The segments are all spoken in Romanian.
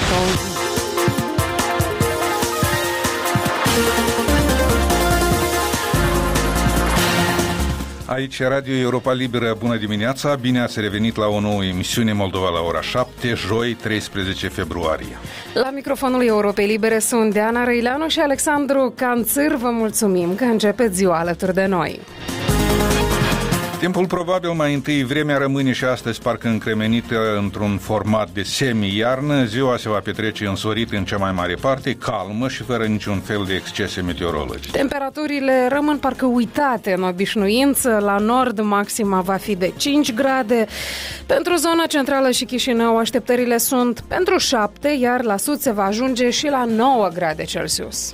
Washington. Aici Radio Europa Liberă, bună dimineața, bine ați revenit la o nouă emisiune Moldova la ora 7, joi 13 februarie. La microfonul Europei Libere sunt Diana Răileanu și Alexandru Canțâr. Vă mulțumim că începeți ziua alături de noi. Timpul probabil mai întâi, vremea rămâne și astăzi parcă încremenită într-un format de semi-iarnă. Ziua se va petrece însorit în cea mai mare parte, calmă și fără niciun fel de excese meteorologice. Temperaturile rămân parcă uitate în obișnuință. La nord maxima va fi de 5 grade. Pentru zona centrală și Chișinău așteptările sunt pentru 7, iar la sud se va ajunge și la 9 grade Celsius.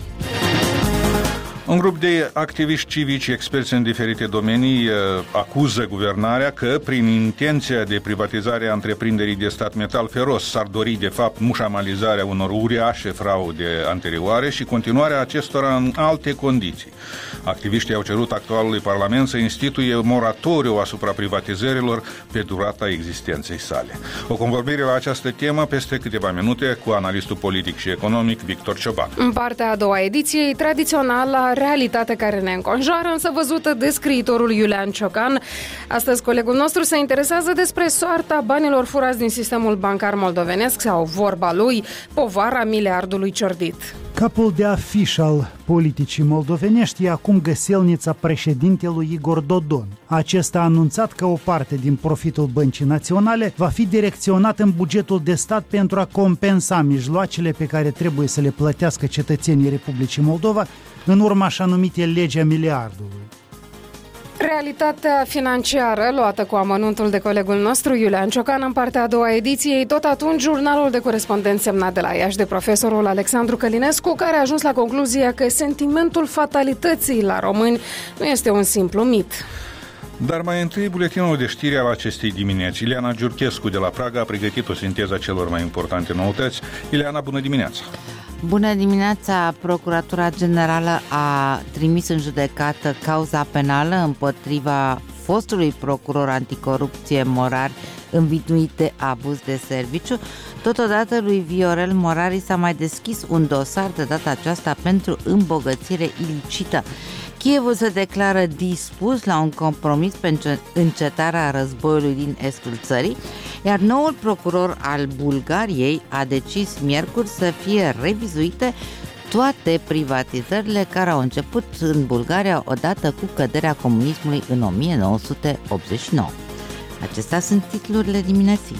Un grup de activiști civici, experți în diferite domenii, acuză guvernarea că, prin intenția de privatizare a întreprinderii de stat Metal Feros, s-ar dori, de fapt, mușamalizarea unor uriașe fraude anterioare și continuarea acestora în alte condiții. Activiștii au cerut actualului Parlament să instituie moratoriu asupra privatizărilor pe durata existenței sale. O convorbire la această temă peste câteva minute cu analistul politic și economic Victor Cioban. În partea a doua ediției, tradiționala realitate care ne înconjoară, însă văzută de scriitorul Iulian Ciocan. Astăzi colegul nostru se interesează despre soarta banilor furați din sistemul bancar moldovenesc sau, vorba lui, povara miliardului ciordit. Capul de afiș al politicii moldovenești e acum găselnița președintelui Igor Dodon. Acesta a anunțat că o parte din profitul Băncii Naționale va fi direcționat în bugetul de stat pentru a compensa mijloacele pe care trebuie să le plătească cetățenii Republicii Moldova în urma așa numite legea miliardului. Realitatea financiară, luată cu amănuntul de colegul nostru Iulian Ciocan în partea a doua ediției, tot atunci jurnalul de corespondenți semnat de la Iași de profesorul Alexandru Călinescu, care a ajuns la concluzia că sentimentul fatalității la români nu este un simplu mit. Dar mai întâi, buletinul de știri al acestei dimineți. Ileana Giurchescu de la Praga a pregătit o sinteză a celor mai importante noutăți. Ileana, bună dimineața! Bună dimineața! Procuratura Generală a trimis în judecată cauza penală împotriva fostului procuror anticorupție Morar, învinuit de abuz de serviciu. Totodată lui Viorel Morari s-a mai deschis un dosar, de data aceasta pentru îmbogățire ilicită. Kievul se declară dispus la un compromis pentru încetarea războiului din estul țării, iar noul procuror al Bulgariei a decis miercuri să fie revizuite toate privatizările care au început în Bulgaria odată cu căderea comunismului în 1989. Acestea sunt titlurile dimineții.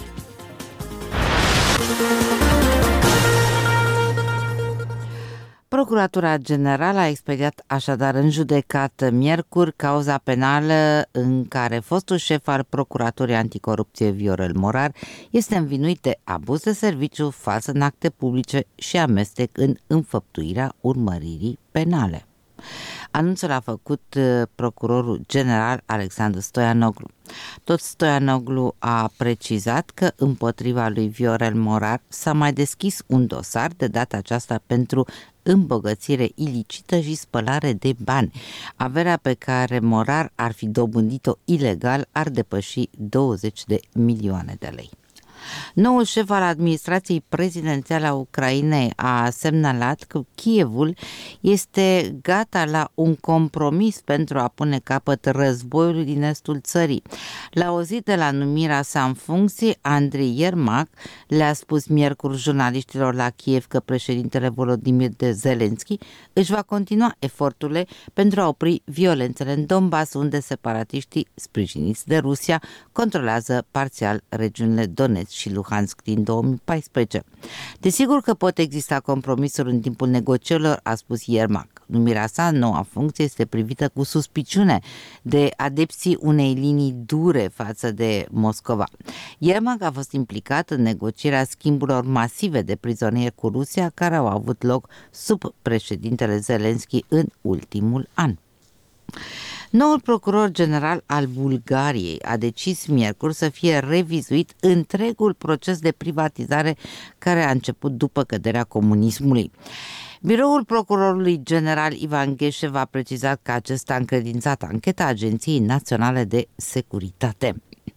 Procuratura Generală a expediat așadar în judecată miercuri cauza penală în care fostul șef al Procuraturii Anticorupție Viorel Morar este învinuit de abuz de serviciu, fals în acte publice și amestec în înfăptuirea urmăririi penale. Anunțul a făcut procurorul general Alexandru Stoianoglu. Tot Stoianoglu a precizat că împotriva lui Viorel Morar s-a mai deschis un dosar, de data aceasta pentru îmbogățire ilicită și spălare de bani. Averea pe care Morar ar fi dobândit-o ilegal ar depăși 20 de milioane de lei. Noul șef al administrației prezidențiale a Ucrainei a semnalat că Kievul este gata la un compromis pentru a pune capăt războiului din estul țării. La o zi de la numirea sa în funcție, Andrei Iermak le-a spus miercuri jurnaliștilor la Kiev că președintele Volodymyr Zelensky își va continua eforturile pentru a opri violențele în Donbass, unde separatiștii sprijiniți de Rusia controlează parțial regiunile Donetsk și Luhansk din 2014. Desigur că pot exista compromisuri în timpul negocierilor, a spus Iermak. Numirea sa în noua funcție este privită cu suspiciune de adepții unei linii dure față de Moscova. Iermak a fost implicat în negocierea schimburilor masive de prizonieri cu Rusia care au avut loc sub președintele Zelensky în ultimul an. Noul procuror general al Bulgariei a decis miercuri să fie revizuit întregul proces de privatizare care a început după căderea comunismului. Biroul procurorului general Ivan Gheșev a precizat că acesta a încredințat ancheta Agenției Naționale de Securitate.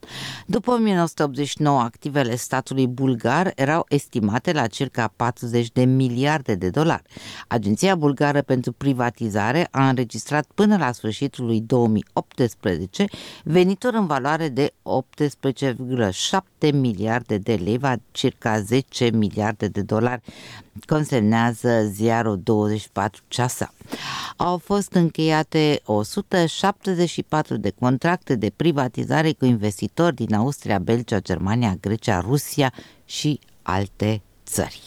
După 1989, activele statului bulgar erau estimate la circa 40 de miliarde de dolari. Agenția Bulgară pentru Privatizare a înregistrat până la sfârșitul lui 2018 venituri în valoare de 18,7 miliarde de lei, va circa 10 miliarde de dolari, consemnează ziarul 24 Ceasa. Au fost încheiate 174 de contracte de privatizare cu investitori din Austria, Belgia, Germania, Grecia, Rusia și alte țări.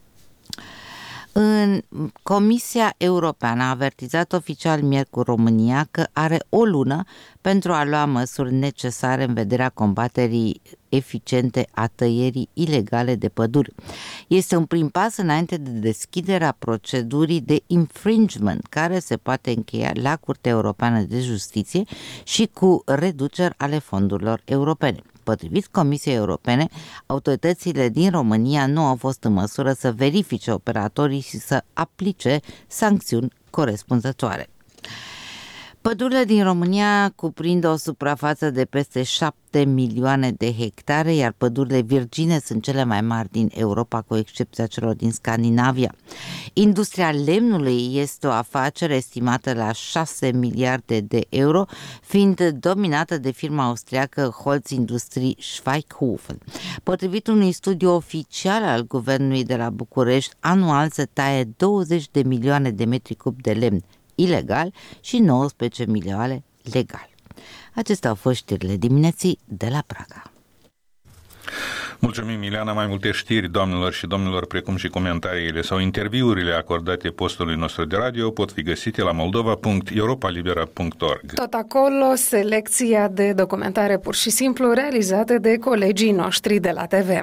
Comisia Europeană a avertizat oficial miercuri România că are o lună pentru a lua măsuri necesare în vederea combaterii eficiente a tăierii ilegale de păduri. Este un prim pas înainte de deschiderea procedurii de infringement, care se poate încheia la Curtea Europeană de Justiție și cu reduceri ale fondurilor europene. Potrivit Comisiei Europene, autoritățile din România nu au fost în măsură să verifice operatorii și să aplice sancțiuni corespunzătoare. Pădurile din România cuprind o suprafață de peste 7 milioane de hectare, iar pădurile virgine sunt cele mai mari din Europa, cu excepția celor din Scandinavia. Industria lemnului este o afacere estimată la 6 miliarde de euro, fiind dominată de firma austriacă Holz Industrie Schweighofen. Potrivit unui studiu oficial al Guvernului de la București, anual se taie 20 de milioane de metri cubi de lemn ilegal și 19 milioane legal. Acestea au fost știrile dimineții de la Praga. Mulțumim, Ileana. Mai multe știri, doamnelor și domnilor, precum și comentariile sau interviurile acordate postului nostru de radio pot fi găsite la moldova.europalibera.org. Tot acolo, selecția de documentare pur și simplu realizate de colegii noștri de la TV.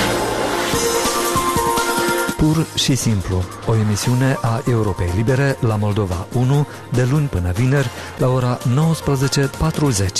Pur și simplu, o emisiune a Europei Libere la Moldova 1, de luni până vineri, la ora 19:40.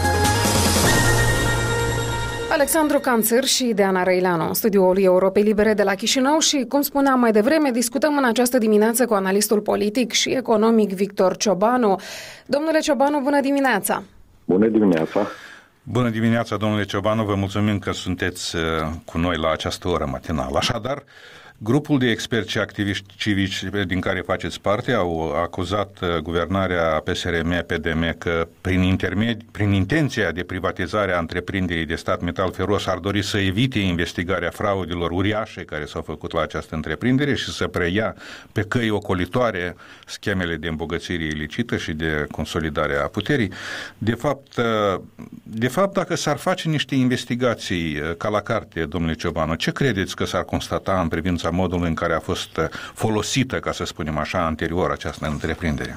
Alexandru Canțâr și Deana Răileanu în studioul Europei Libere de la Chișinău și, cum spuneam mai devreme, discutăm în această dimineață cu analistul politic și economic Victor Ciobanu. Domnule Ciobanu, bună dimineața! Bună dimineața! Bună dimineața, domnule Ciobanu, vă mulțumim că sunteți cu noi la această oră matinală. Așadar, grupul de experți și activiști civici din care faceți parte au acuzat guvernarea PSRM-PDM că prin intenția de privatizare a întreprinderii de stat Metal Feros ar dori să evite investigarea fraudelor uriașe care s-au făcut la această întreprindere și să preia pe căi ocolitoare schemele de îmbogățire ilicită și de consolidare a puterii. De fapt, dacă s-ar face niște investigații ca la carte, domnule Ciobanu, ce credeți că s-ar constata în privința modului în care a fost folosită, ca să spunem așa, anterior această întreprindere?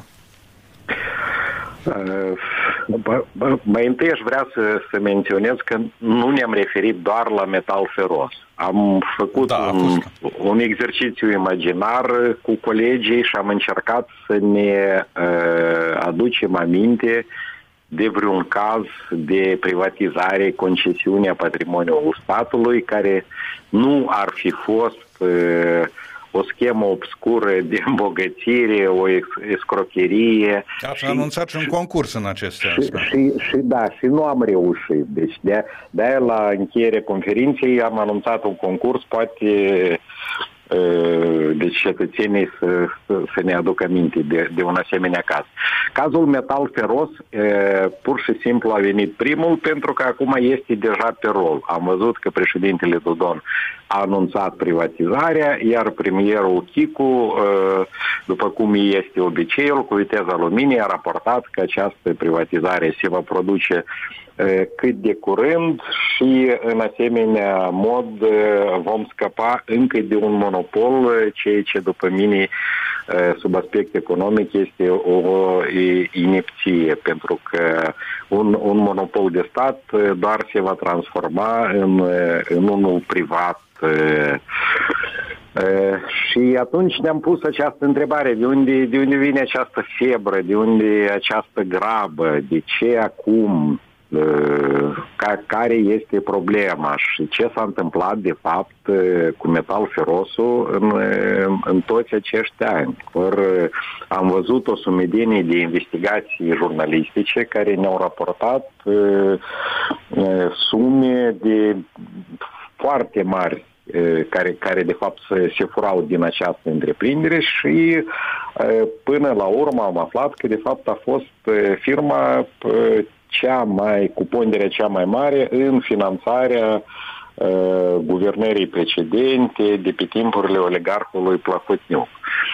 Mai întâi aș vrea să menționez că nu ne-am referit doar la Metal Feros. Am făcut un exercițiu imaginar cu colegii și am încercat să ne aducem aminte de vreun caz de privatizare, concesiune a patrimoniului statului, care nu ar fi fost o schemă obscură de îmbogățire, o escrocherie. Ați anunțat și un concurs în acest sens. Și nu am reușit. Deci de-aia la încheierea conferinței am anunțat un concurs, poate deci cetățenii să ne aducă aminte de un asemenea caz. Cazul Metal Feros pur și simplu a venit primul pentru că acum este deja pe rol. Am văzut că președintele Dodon a anunțat privatizarea, iar premierul Chicu, după cum este obiceiul, cu viteza luminii a raportat că această privatizare se va produce cât de curând și în asemenea mod vom scăpa încă de un monopol, ceea ce după mine sub aspect economic este o inepție, pentru că un monopol de stat doar se va transforma în unul privat. Și atunci ne-am pus această întrebare, de unde vine această febră, de unde această grabă, de ce acum? care este problema și ce s-a întâmplat de fapt cu metal ferosul în toți acești ani. Am văzut o sumedenie de investigații jurnalistice care ne-au raportat sume de foarte mari care de fapt se furau din această întreprindere și până la urmă am aflat că de fapt a fost firma cu ponderea cea mai mare în finanțarea guvernării precedente de pe timpurile oligarhului Plahotniuc.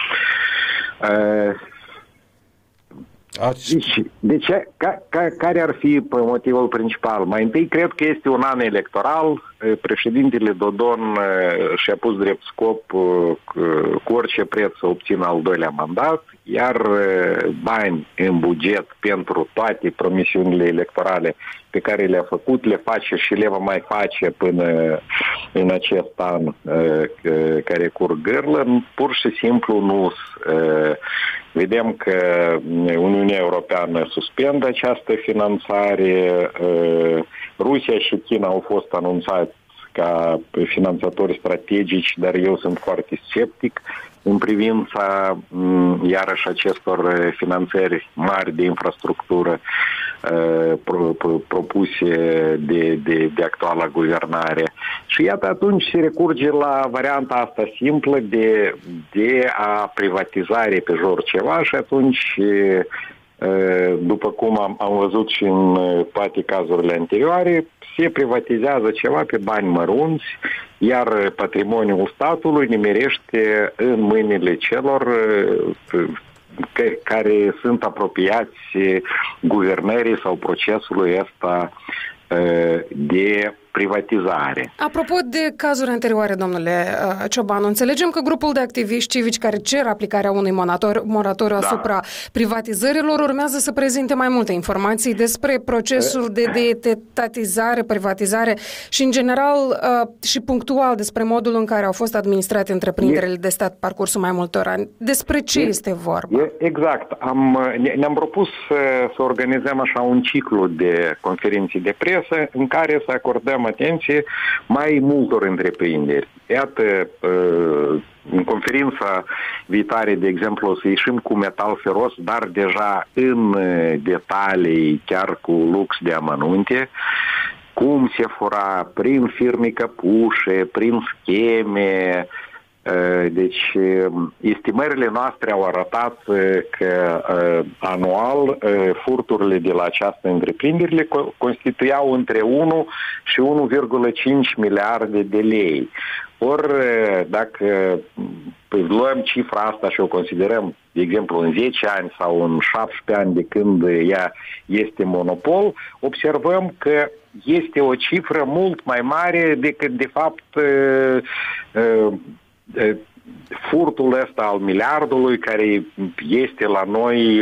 Deci, care ar fi motivul principal? Mai întâi, cred că este un an electoral. Președintele Dodon și-a pus drept scop cu orice preț să obțină al doilea mandat, iar bani în buget pentru toate promisiunile electorale pe care le-a făcut, le face și le va mai face până în acest an care curg gârlă, pur și simplu nu. Vedem că Uniunea Europeană suspendă această finanțare, Rusia și China au fost anunțați ca finanțatori strategici, dar eu sunt foarte sceptic în privința iarăși acestor finanțări mari de infrastructură propuse de actuala guvernare. Și iată, atunci se recurge la varianta asta simplă de a privatizare pe jur ceva și atunci, după cum am văzut și în toate cazurile anterioare, se privatizează ceva pe bani mărunți, iar patrimoniul statului nimerește în mâinile celor care sunt apropiați guvernării sau procesului ăsta de privatizare. Apropo de cazuri anterioare, domnule Ciobanu, înțelegem că grupul de activiști civici care cer aplicarea unui moratoriu asupra privatizărilor urmează să prezinte mai multe informații despre procesul de etatizare, privatizare și, în general, și punctual despre modul în care au fost administrate întreprinderile de stat parcursul mai multor ani. Despre ce este vorba? Exact. Ne-am propus să organizăm așa un ciclu de conferințe de presă în care să acordăm atenție mai multor întreprinderi. Iată, în conferința viitoare, de exemplu, o să ieșim cu metal feros, dar deja în detalii, chiar cu lux de amănunte, cum se fura prin firme căpușe, prin scheme. Deci, estimările noastre au arătat că anual furturile de la această întreprindere constituiau între 1 și 1,5 miliarde de lei. Ori, dacă luăm cifra asta și o considerăm, de exemplu, în 10 ani sau în 17 ani de când ea este monopol, observăm că este o cifră mult mai mare decât, de fapt, furtul ăsta al miliardului, care este la noi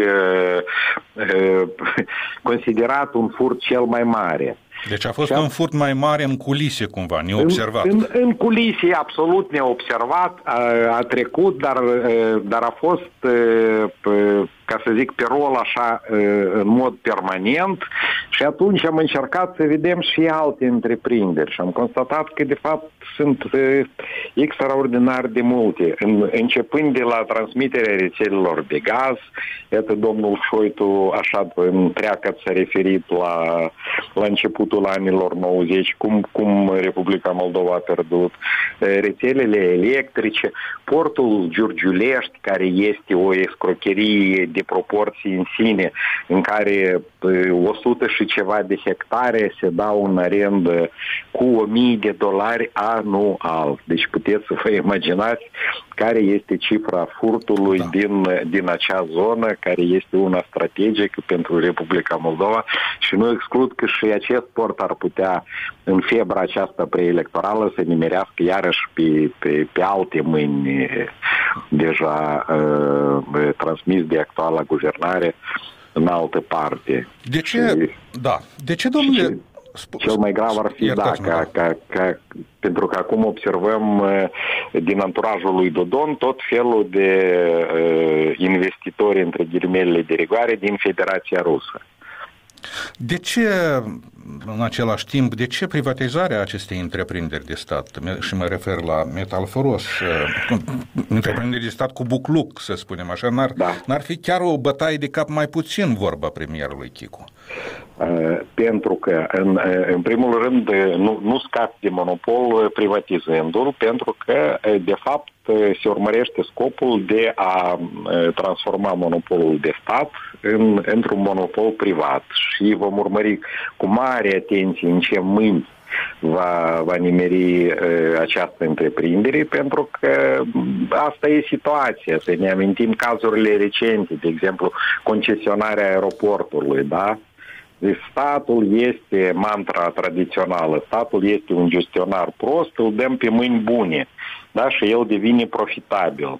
considerat un furt cel mai mare. Deci a fost un furt mai mare în culise, cumva, neobservat. În culise, absolut neobservat, a trecut, dar a fost, ca să zic, pe rol așa, în mod permanent, și atunci am încercat să vedem și alte întreprinderi și am constatat că, de fapt, sunt extraordinar de multe. Începând de la transmiterea rețelelor de gaz, iată, domnul Șoitu, așa, întreagă s-a referit la începutul anilor 90, cum Republica Moldova a pierdut, rețelele electrice, portul Giurgiulești, care este o escrocherie de proporții în sine, în care 100 și ceva de hectare se dau în arendă cu $1.000 anual. Deci puteți să vă imaginați care este cifra furtului din acea zonă, care este una strategică pentru Republica Moldova, și nu exclud că și acest port ar putea, în febra aceasta preelectorală, să nimerească iarăși pe alte mâini deja transmis de actuala guvernare în altă parte. De ce? De ce, domnule? Cel mai grav ar fi, pentru că acum observăm din anturajul lui Dodon tot felul de investitori, între ghilimele de rigoare, din Federația Rusă. De ce, în același timp, de ce privatizarea acestei întreprinderi de stat, și mă refer la Metal Feros, întreprinderi de stat cu bucluc, să spunem așa, n-ar fi chiar o bătaie de cap mai puțin, vorba premierului Chicu? Pentru că, în primul rând, nu scapi de monopol privatizându-l, pentru că, de fapt, se urmărește scopul de a transforma monopolul de stat într-un monopol privat și vom urmări cu mare atenție în ce mâini va nimeri această întreprindere, pentru că asta e situația. Să ne amintim cazurile recente, de exemplu, concesionarea aeroportului, da? Statul este mantra tradițională, statul este un gestionar prost, îl dăm pe mâini bune, da? Și el devine profitabil.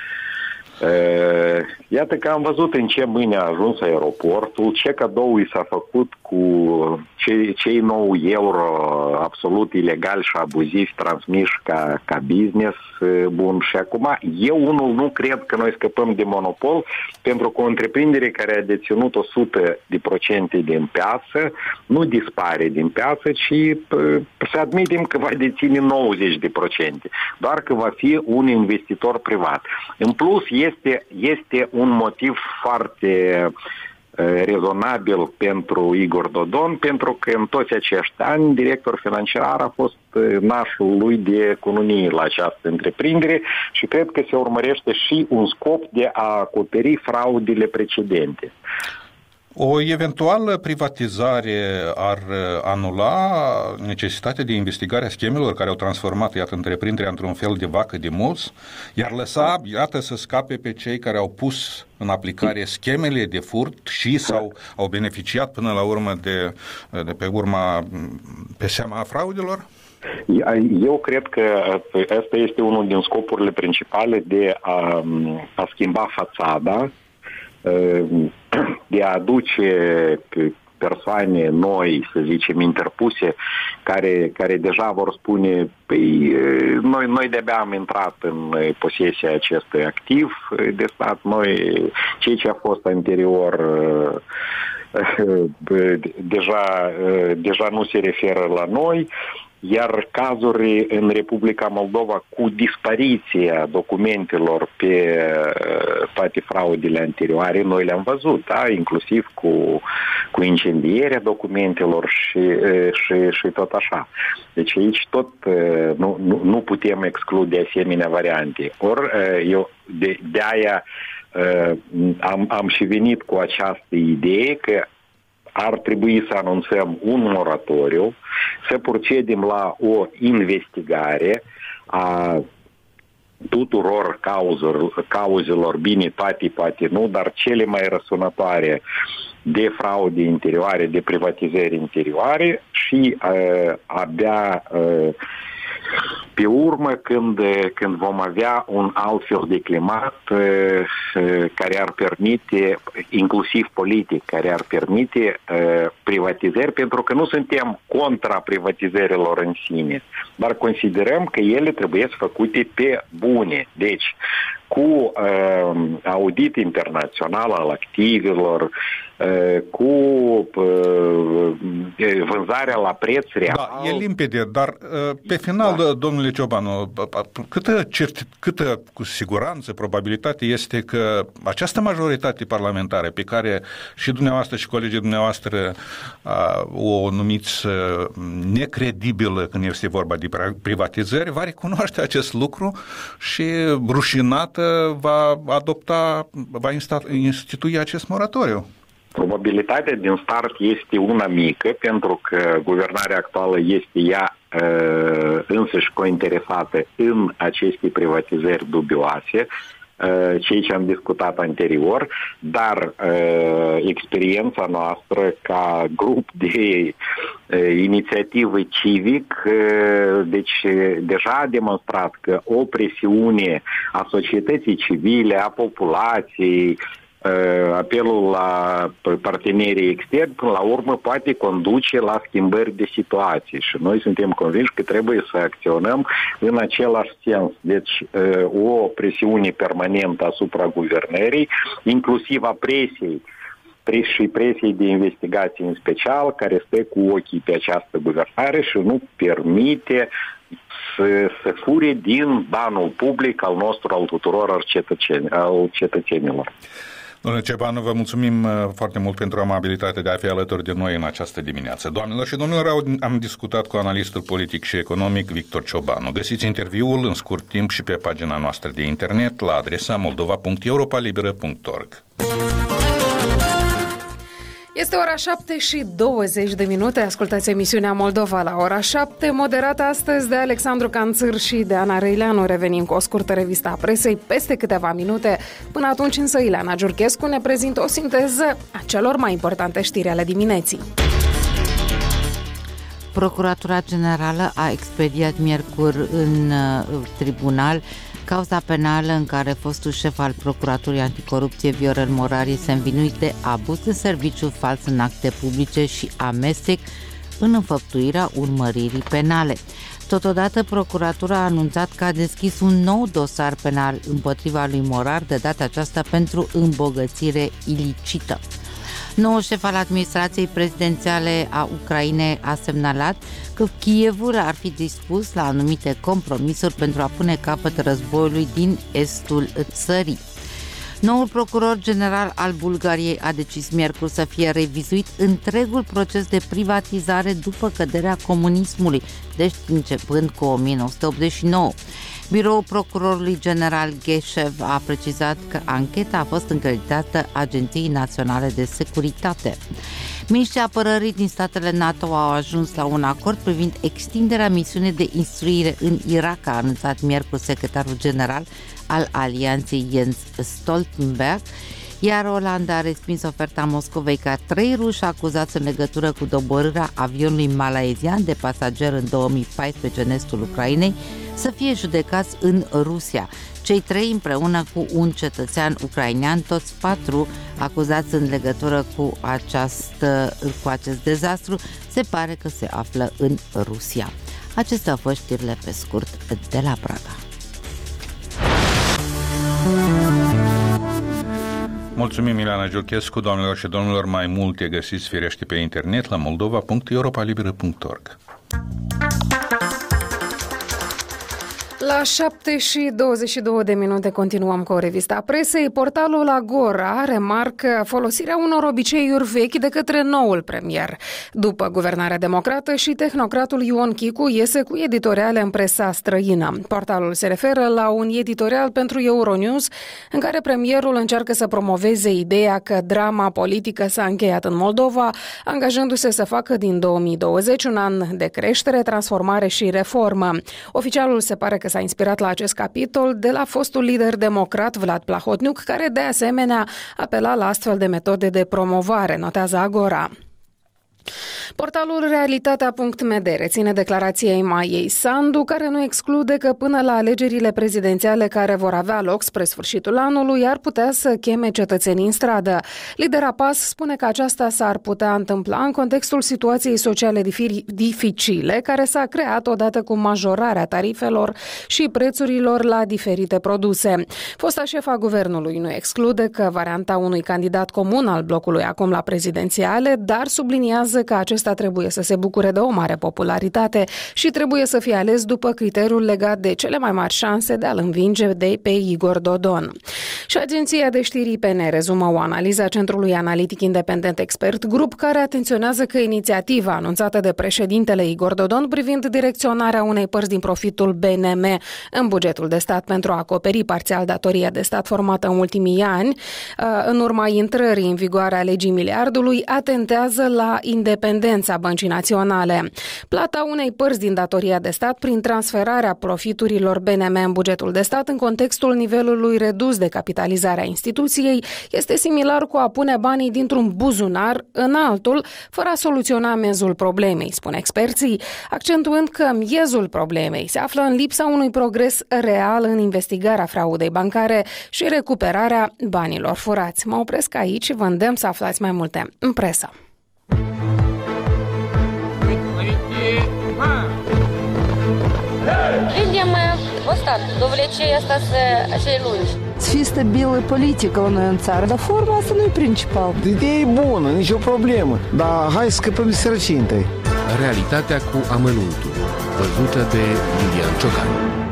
Iată că am văzut în ce mâini a ajuns aeroportul, ce cadou i s-a făcut cu cei 9 euro absolut ilegal și abuzivi transmiși ca business bun. Și acum eu unul nu cred că noi scăpăm de monopol, pentru că o întreprindere care a deținut 100% din piață nu dispare din piață, ci să admitem că va deține 90%, doar că va fi un investitor privat. În plus, este un motiv foarte rezonabil pentru Igor Dodon, pentru că în toți acești ani director financiar a fost nașul lui de economie la această întreprindere și cred că se urmărește și un scop de a acoperi fraudele precedente. O eventuală privatizare ar anula necesitatea de investigare a schemelor care au transformat, iată, întreprinderea într-un fel de vacă de mulți, iar lăsa, iată, să scape pe cei care au pus în aplicare schemele de furt și au beneficiat până la urmă de pe seama fraudelor? Eu cred că asta este unul din scopurile principale de a schimba fațada, de a aduce persoane noi, să zicem, interpuse, care deja vor spune, păi, noi de-abia am intrat în posesia acestui activ de stat, noi, ceea ce a fost anterior, deja nu se referă la noi, iar cazuri în Republica Moldova cu dispariția documentelor pe toate fraudele anterioare, noi le-am văzut, da? Inclusiv cu incendierea documentelor și tot așa. Deci aici tot nu putem exclude asemenea variante. Ori eu de-aia am și venit cu această idee că ar trebui să anunțăm un moratoriu, să procedem la o investigare a tuturor cauzelor, bine, poate nu, dar cele mai răsunătoare de fraude interioare, de privatizări interioare și abia pe urmă, când vom avea un alt fel de climat care ar permite, inclusiv politic, care ar permite privatizări, pentru că nu suntem contra privatizărilor în sine, dar considerăm că ele trebuie făcute pe bune. Deci, cu audit internațional al activelor, cu vânzarea la preț real. Da, e limpede, dar pe final, domnule Ciobanu, câtă cu siguranță probabilitate este că această majoritate parlamentară pe care și dumneavoastră și colegii dumneavoastră o numiți necredibilă când este vorba de privatizări, va recunoaște acest lucru și rușinată va institui acest moratoriu? Probabilitatea din start este una mică, pentru că guvernarea actuală este ea însăși cointeresată în aceste privatizări dubioase, ceea ce am discutat anterior, dar experiența noastră ca grup de inițiativă civic, deci deja a demonstrat că o presiune a societății civile, a populației, apelul la partenerii externi, până la urmă, poate conduce la schimbări de situații și noi suntem convinși că trebuie să acționăm în același sens. Deci, o presiune permanentă asupra guvernării, inclusiv a presiei și presiei de investigații în special, care stă cu ochii pe această guvernare și nu permite să fure din banul public al nostru, al tuturor al cetățenilor. Domnule Ciobanu, vă mulțumim foarte mult pentru amabilitatea de a fi alături de noi în această dimineață. Doamnelor și domnilor, am discutat cu analistul politic și economic Victor Ciobanu. Găsiți interviul în scurt timp și pe pagina noastră de internet la adresa moldova.europalibera.org. Este ora 7:20. Ascultați emisiunea Moldova la ora 7, moderată astăzi de Alexandru Canțâr și de Ana Răileanu. Revenim cu o scurtă revistă a presei peste câteva minute. Până atunci însă Ileana Giurchescu ne prezintă o sinteză a celor mai importante știri ale dimineții. Procuratura Generală a expediat miercuri în tribunal cauza penală în care fostul șef al Procuraturii Anticorupție Viorel Morar este învinuit de abuz de serviciu fals în acte publice și amestec în înfăptuirea urmăririi penale. Totodată, Procuratura a anunțat că a deschis un nou dosar penal împotriva lui Morar, de data aceasta pentru îmbogățire ilicită. Noul șef al administrației prezidențiale a Ucrainei a semnalat că Kievul ar fi dispus la anumite compromisuri pentru a pune capăt războiului din estul țării. Noul procuror general al Bulgariei a decis miercuri să fie revizuit întregul proces de privatizare după căderea comunismului, deci începând cu 1989. Biroul procurorului general Gheșev a precizat că ancheta a fost încreditată Agenției Naționale de Securitate. Miniștrii apărării din statele NATO au ajuns la un acord privind extinderea misiunii de instruire în Irak, a anunțat miercuri secretarul general al alianței Jens Stoltenberg, iar Olanda a respins oferta Moscovei ca 3 ruși acuzați în legătură cu doborârea avionului malaezian de pasageri în 2014 în estul Ucrainei să fie judecați în Rusia. Cei 3 împreună cu un cetățean ucrainean, toți 4 acuzați în legătură cu acest dezastru, se pare că se află în Rusia. Acestea au fost știrile pe scurt de la Praga. Mulțumim, Ileana Giurchescu, doamnelor și domnilor. Mai multe găsiți firește pe internet la moldova.europalibera.org. La 7:22 continuăm cu o revistă a presei. Portalul Agora remarcă folosirea unor obiceiuri vechi de către noul premier. După guvernarea democrată și tehnocratul Ion Chicu iese cu editoriale în presa străină. Portalul se referă la un editorial pentru Euronews în care premierul încearcă să promoveze ideea că drama politică s-a încheiat în Moldova, angajându-se să facă din 2020 un an de creștere, transformare și reformă. Oficialul se pare că s-a inspirat la acest capitol de la fostul lider democrat Vlad Plahotniuc, care de asemenea apela la astfel de metode de promovare, notează Agora. Portalul Realitatea.md reține declarația Maiei Sandu, care nu exclude că până la alegerile prezidențiale care vor avea loc spre sfârșitul anului ar putea să cheme cetățenii în stradă. Lidera PAS spune că aceasta s-ar putea întâmpla în contextul situației sociale dificile care s-a creat odată cu majorarea tarifelor și prețurilor la diferite produse. Fosta șefa guvernului nu exclude că varianta unui candidat comun al blocului acum la prezidențiale, dar subliniază că acesta trebuie să se bucure de o mare popularitate și trebuie să fie ales după criteriul legat de cele mai mari șanse de a-l învinge pe Igor Dodon. Și agenția de știri IPN rezumă o analiză a Centrului Analitic Independent Expert Group, care atenționează că inițiativa anunțată de președintele Igor Dodon privind direcționarea unei părți din profitul BNM în bugetul de stat pentru a acoperi parțial datoria de stat formată în ultimii ani, în urma intrării în vigoare a legii miliardului, atentează la independența Băncii Naționale. Plata unei părți din datoria de stat prin transferarea profiturilor BNM în bugetul de stat în contextul nivelului redus de capitalizare a instituției este similar cu a pune banii dintr-un buzunar în altul, fără a soluționa miezul problemei, spun experții, accentuând că miezul problemei se află în lipsa unui progres real în investigarea fraudei bancare și recuperarea banilor furați. Mă opresc aici și vă îndemn să aflați mai multe în presă. Видимо, вот так, до влечения остаться lungi. să fie stabilă politică la noi în țară, dar forma asta nu e principal. Ideea e bună, nicio problemă, dar hai să scăpăm de sărăcie întâi. Realitatea cu amănuntul, văzută de Iulian Ciocan.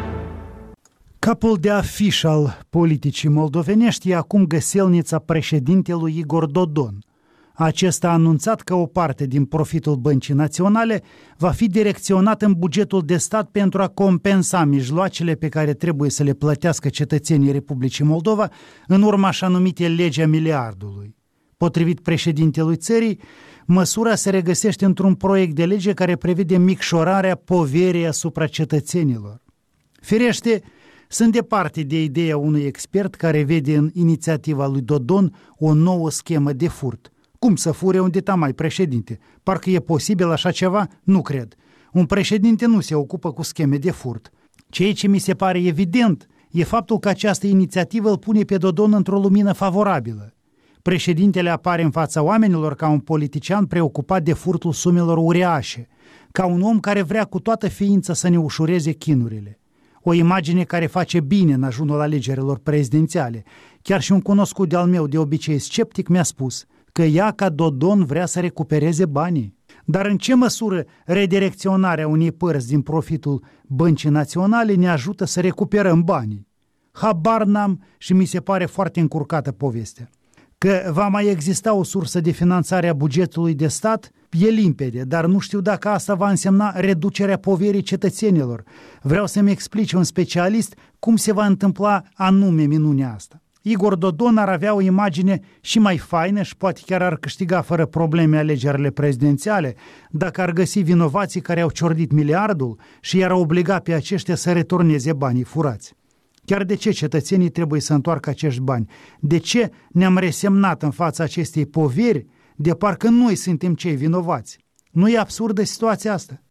Capul de afiș al politicii moldovenești e acum găselnița președintelui Igor Dodon. Acesta a anunțat că o parte din profitul Băncii Naționale va fi direcționat în bugetul de stat pentru a compensa mijloacele pe care trebuie să le plătească cetățenii Republicii Moldova în urma așa numite legea miliardului. Potrivit președintelui țării, măsura se regăsește într-un proiect de lege care prevede micșorarea poverii asupra cetățenilor. Firește, sunt departe de ideea unui expert care vede în inițiativa lui Dodon o nouă schemă de furt. Cum să fure un detamai președinte? Parcă e posibil așa ceva? Nu cred. Un președinte nu se ocupă cu scheme de furt. Ceea ce mi se pare evident e faptul că această inițiativă îl pune pe Dodon într-o lumină favorabilă. Președintele apare în fața oamenilor ca un politician preocupat de furtul sumelor uriașe, ca un om care vrea cu toată ființa să ne ușureze chinurile. O imagine care face bine în ajunul alegerilor prezidențiale. Chiar și un cunoscut de-al meu, de obicei sceptic, mi-a spus că ea, ca Dodon, vrea să recupereze banii. Dar în ce măsură redirecționarea unei părți din profitul Băncii Naționale ne ajută să recuperăm banii? Habar n-am și mi se pare foarte încurcată povestea. Că va mai exista o sursă de finanțare a bugetului de stat, e limpede, dar nu știu dacă asta va însemna reducerea poverii cetățenilor. Vreau să-mi explice un specialist cum se va întâmpla anume minunea asta. Igor Dodon ar avea o imagine și mai faină și poate chiar ar câștiga fără probleme alegerile prezidențiale dacă ar găsi vinovații care au ciordit miliardul și i-ar obliga pe aceștia să returneze banii furați. Chiar de ce cetățenii trebuie să întoarcă acești bani? De ce ne-am resemnat în fața acestei poveri de parcă noi suntem cei vinovați? Nu e absurdă situația asta?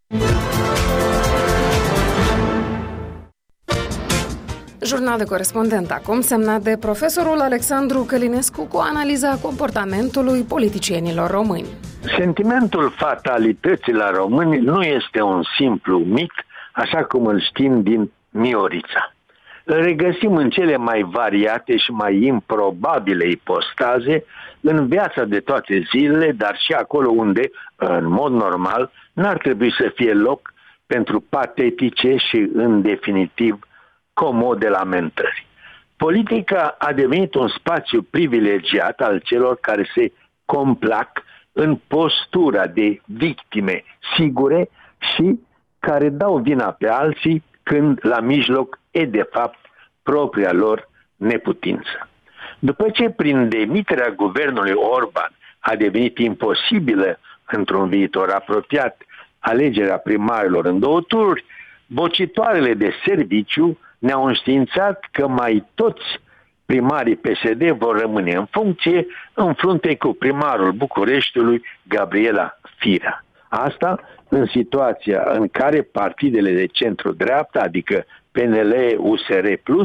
Jurnal de corespondent acum, semnat de profesorul Alexandru Călinescu cu analiza comportamentului politicienilor români. Sentimentul fatalității la români nu este un simplu mit, așa cum îl știm din Miorița. Îl regăsim în cele mai variate și mai improbabile ipostaze în viața de toate zilele, dar și acolo unde, în mod normal, n-ar trebui să fie loc pentru patetice și, în definitiv, comode lamentări. Politica a devenit un spațiu privilegiat al celor care se complac în postura de victime sigure și care dau vina pe alții când la mijloc e de fapt propria lor neputință. După ce prin demiterea guvernului Orban a devenit imposibilă într-un viitor apropiat alegerea primarilor în 2 tururi, vocitoarele de serviciu ne-au înștiințat că mai toți primarii PSD vor rămâne în funcție în frunte cu primarul Bucureștiului, Gabriela Firea. Asta în situația în care partidele de centru-dreapta, adică PNL, USR+,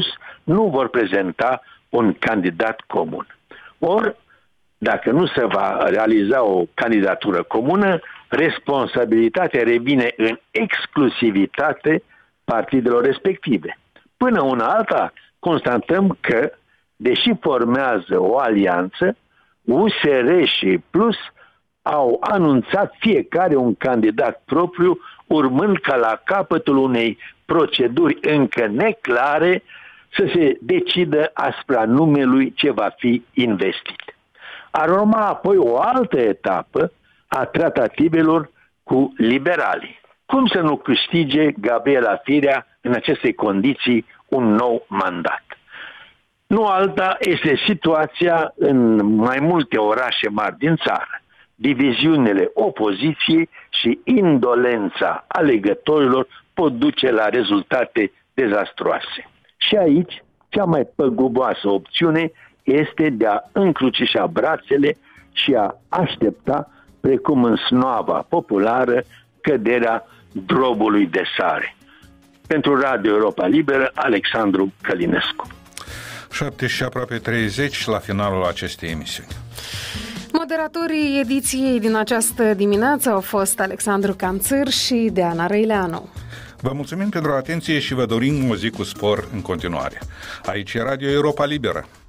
nu vor prezenta un candidat comun. Ori, dacă nu se va realiza o candidatură comună, responsabilitatea revine în exclusivitate partidelor respective. Până una alta, constatăm că, deși formează o alianță, USR și Plus au anunțat fiecare un candidat propriu, urmând ca la capătul unei proceduri încă neclare să se decidă asupra numelui ce va fi investit. Ar urma apoi o altă etapă a tratativelor cu liberalii. Cum să nu câștige Gabriela Firea în aceste condiții un nou mandat? Nu alta este situația în mai multe orașe mari din țară. Diviziunile opoziției și indolența alegătorilor pot duce la rezultate dezastroase. Și aici, cea mai păguboasă opțiune este de a încrucișa brațele și a aștepta, precum în snoava populară, căderea drobului de sare. Pentru Radio Europa Liberă, Alexandru Călinescu. 7 și aproape 30 la finalul acestei emisiuni. Moderatorii ediției din această dimineață au fost Alexandru Canțâr și Deana Răileanu. Vă mulțumim pentru atenție și vă dorim o zi cu spor în continuare. Aici e Radio Europa Liberă.